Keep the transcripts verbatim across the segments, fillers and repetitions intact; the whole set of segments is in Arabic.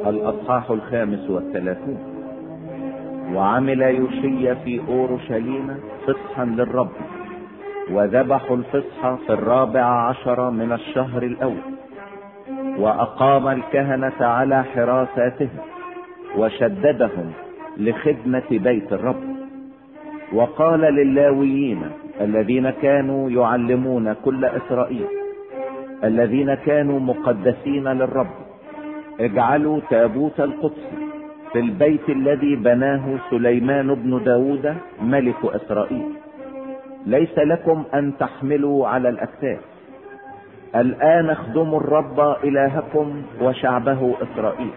الأصحاح الخامس والثلاثون. وعمل يوشيا في أورشليم فصحا للرب، وذبحوا الفصح في الرابع عشر من الشهر الأول، وأقام الكهنة على حراساتهم وشددهم لخدمة بيت الرب. وقال للاويين الذين كانوا يعلمون كل إسرائيل الذين كانوا مقدسين للرب: اجعلوا تابوت القدس في البيت الذي بناه سليمان بن داود ملك إسرائيل. ليس لكم أن تحملوا على الأكتاف. الآن اخدموا الرب إلهكم وشعبه إسرائيل،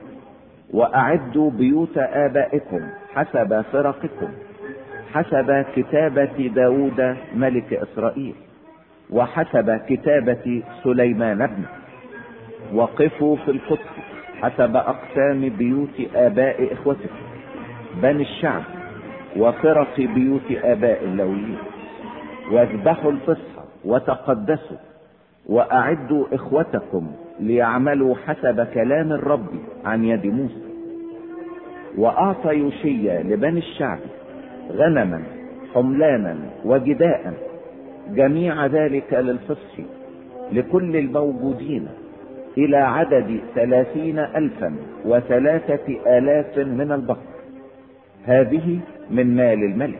وأعدوا بيوت آبائكم حسب فرقكم، حسب كتابة داود ملك إسرائيل، وحسب كتابة سليمان ابنه. وقفوا في القدس حسب أقسام بيوت آباء إخوتكم بني الشعب وفرق بيوت آباء اللاويين. واذبحوا الفصح وتقدسوا، وأعدوا إخوتكم ليعملوا حسب كلام الرب عن يد موسى. وأعطى يوشيا لبني الشعب غنما حملانا وجداء، جميع ذلك للفصح لكل الموجودين، إلى عدد ثلاثين ألفا وثلاثة آلاف من البقر. هذه من مال الملك.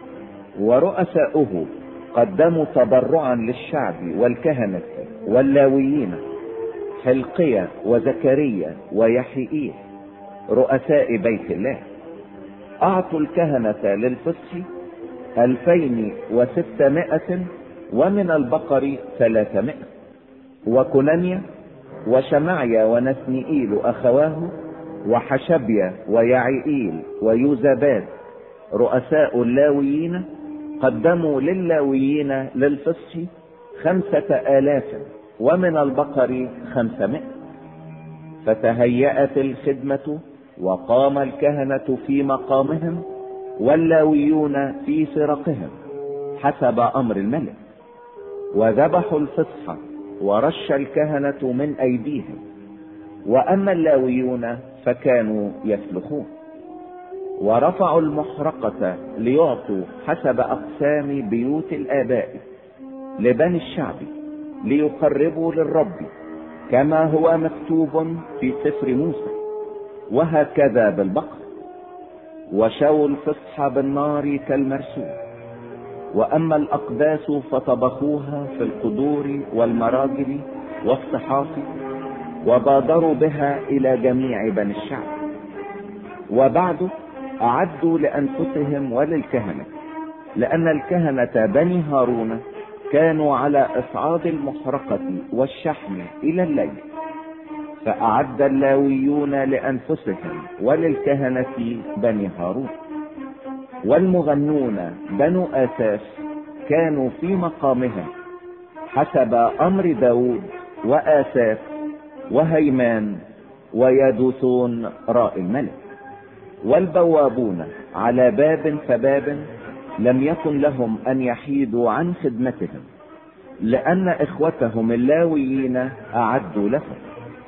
ورؤساؤه قدموا تبرعا للشعب والكهنة واللاويين: حلقيا وزكريا ويحيئيل رؤساء بيت الله. أعطوا الكهنة للفصح ألفين وستمائة، ومن البقر ثلاثمائة. وكنانيا وشمعيا ونثنئيل أخواه وحشبيا ويعيئيل ويوزاباد رؤساء اللاويين قدموا للاويين للفصح خمسة آلاف، ومن البقر خمسمائة. فتهيأت الخدمة، وقام الكهنة في مقامهم واللاويون في فرقهم حسب أمر الملك. وذبحوا الفصح ورش الكهنة من أيديهم، وأما اللاويون فكانوا يسلخون. ورفعوا المحرقة ليعطوا حسب أقسام بيوت الآباء لبني الشعب، ليقربوا للرب كما هو مكتوب في سفر موسى، وهكذا بالبقر. وشووا الفصح بالنار كالمرسوم. وأما الأقداس فطبخوها في القدور والمراجل والصحاف، وبادروا بها إلى جميع بني الشعب. وبعد أعدوا لأنفسهم وللكهنة، لأن الكهنة بني هارون كانوا على إصعاد المحرقة والشحم إلى الليل. فأعد اللاويون لأنفسهم وللكهنة بني هارون. والمغنون بنو آساف كانوا في مقامهم حسب أمر داود وآساف وهيمان ويدوثون راء الملك. والبوابون على باب فباب لم يكن لهم أن يحيدوا عن خدمتهم، لأن إخوتهم اللاويين أعدوا لهم.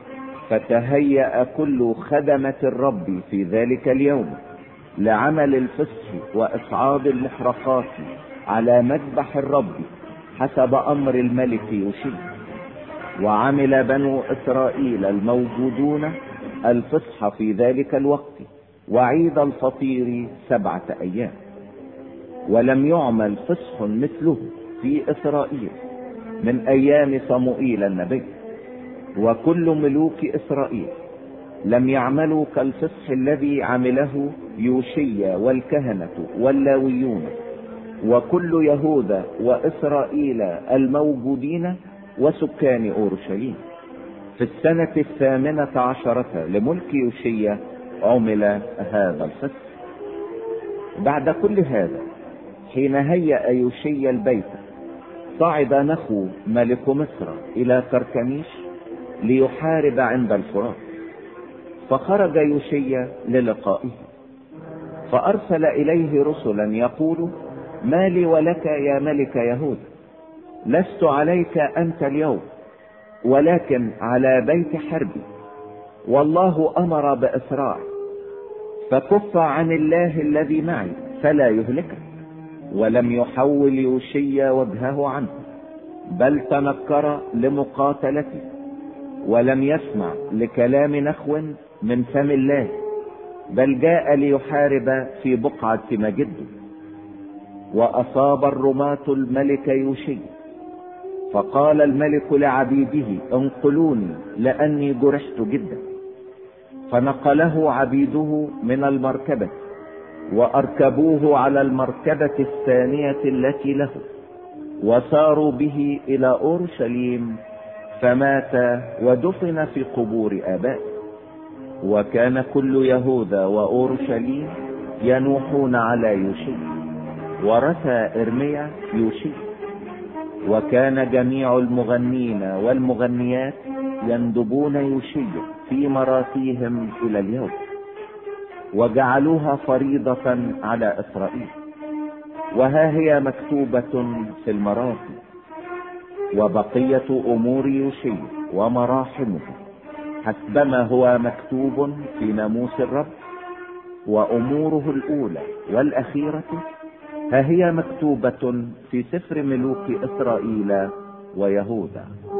فتهيأ كل خدمة الرب في ذلك اليوم لعمل الفصح وإصعاد المحرقات على مذبح الرب حسب أمر الملك يوشيا. وعمل بنو إسرائيل الموجودون الفصح في ذلك الوقت وعيد الفطير سبعة أيام. ولم يعمل فصح مثله في إسرائيل من أيام صموئيل النبي. وكل ملوك إسرائيل لم يعملوا كالفصح الذي عمله يوشيا والكهنة واللاويون وكل يهوذا وإسرائيل الموجودين وسكان أورشليم. في السنة الثامنة عشرة لملك يوشيا عمل هذا الفصح. بعد كل هذا، حين هيأ يوشيا البيت، صعد نخو ملك مصر إلى كركميش ليحارب عند الفرات. فخرج يوشيا للقائه، فأرسل إليه رسلا يقول: ما لي ولك يا ملك يهوذا؟ لست عليك أنت اليوم، ولكن على بيت حربي. والله امر باسراع، فكف عن الله الذي معي فلا يهلكك. ولم يحول يوشيا وجهه عنه، بل تنكر لمقاتلته، ولم يسمع لكلام نخو من فم الله، بل جاء ليحارب في بقعة مجده. وأصاب الرماة الملك يوشي، فقال الملك لعبيده انقلوني لأني جرحت جدا. فنقله عبيده من المركبة، وأركبوه على المركبة الثانية التي له، وساروا به إلى أورشليم، فمات ودفن في قبور آبائه. وكان كل يهوذا وأورشليم ينوحون على يوشي، ورثى إرميا يوشي. وكان جميع المغنين والمغنيات يندبون يوشي في مراسيهم إلى اليوم، وجعلوها فريضة على إسرائيل. وها هي مكتوبة في المراسي. وبقية أمور يوشي ومراحمه حسبما هو مكتوب في ناموس الرب، وأموره الأولى والأخيرة ها هي مكتوبة في سفر ملوك إسرائيل ويهوذا.